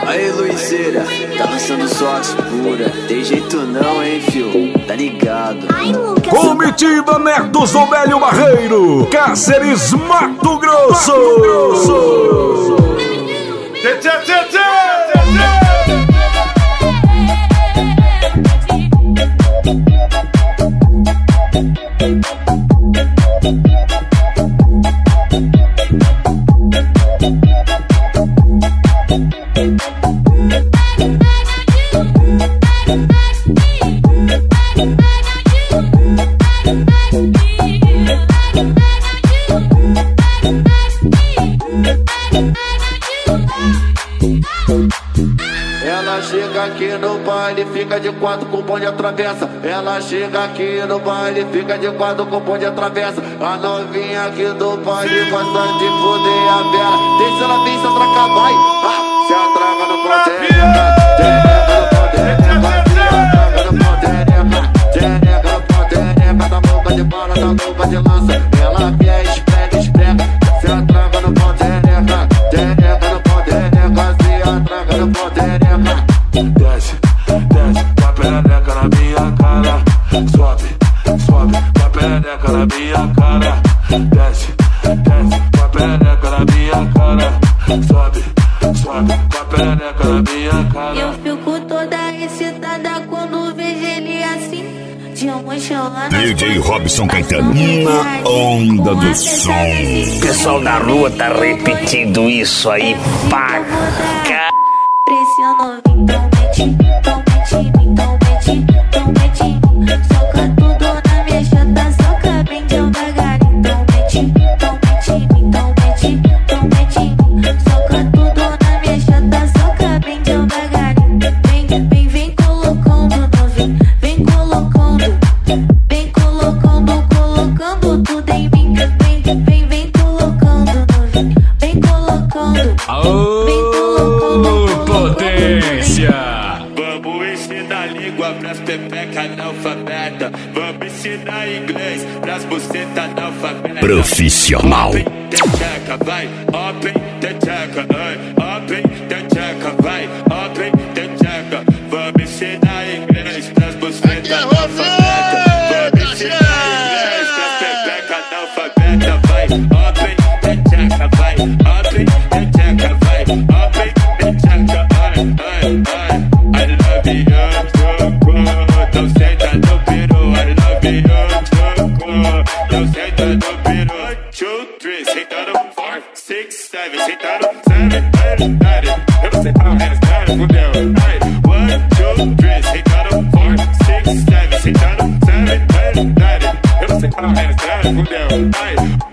Aí, Luizeira, tá lançando só as pura. Tem jeito não, hein, fio? Tá ligado? Comitiva Neto Zobélio Barreiro, Cáceres, Mato Grosso. Tchê, tchê, tchê, tchê. Ela chega aqui no baile, fica de quatro com o bonde atravessa. Ela chega aqui no baile, fica de quatro com o bonde atravessa. A novinha aqui do baile gosta de foder a bela. Deixa ela vir, se atraca, vai. Se atraca no pontereca, tereca no pontereca, tá louca de bala, tá louca de lança. Ela quer esprega, esprega. Se atraca no pontereca, tereca no pontereca, se atraca no pontereca. Desce, desce, com a perereca na minha cara. Sobe, sobe, com a perereca na minha cara. Desce, desce, com a perereca na minha cara. Sobe, sobe, com a perereca na minha cara. Eu fico toda excitada quando vejo ele assim, de emocionando. DJ Robson Caetano, na onda do som. O pessoal da rua tá repetindo isso aí pra cá. Pressionou, então mete, então mete, então mete, então mete. Soca tudo na minha chata, soca bem devagar. Então mete, então mete, então mete, então mete. Soca tudo na minha chata, soca bem devagar. Vem, vem, vem colocando, novinho, vem colocando, vem colocando, colocando tudo em mim. Vem, vem, vem colocando, novinho, vem colocando. Vamos ensinar língua pras pepeca analfabeta. Vamos ensinar inglês pras buceta analfabeta. Profissional. Open the checker, vai. Open the checker, open the checker, vai. Open the checker. Vamos ensinar inglês pras buceta analfabeta. Vamos ensinar inglês pras pepeca analfabeta, vai. Open the checker, vai. Open the checker, vai. Open the checker, I love you, Choco. Não senta no peru, I love you, Choco. Não senta no peru. 2, 3, senta no 4, 6, 7, senta no 7, 8, 9. Eu não sei falar mais nada, fudeu. 1, 2, 3, senta no 4, 6, 7, senta no 7, 8, 9. Eu não sei falar mais nada, fudeu.